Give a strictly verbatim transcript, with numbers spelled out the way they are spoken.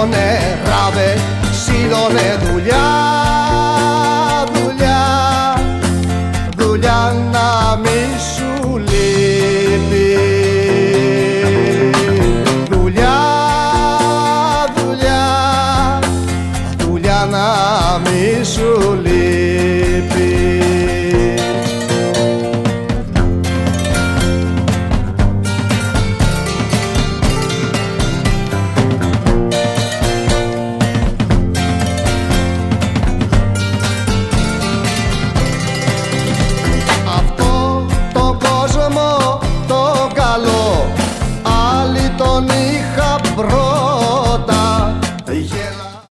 σίδωνε ράβε, σίδωνε δουλειά, δουλειά, δουλειά να μη σου λείπει. Δουλειά, δουλειά, δουλειά να μη σου λείπει.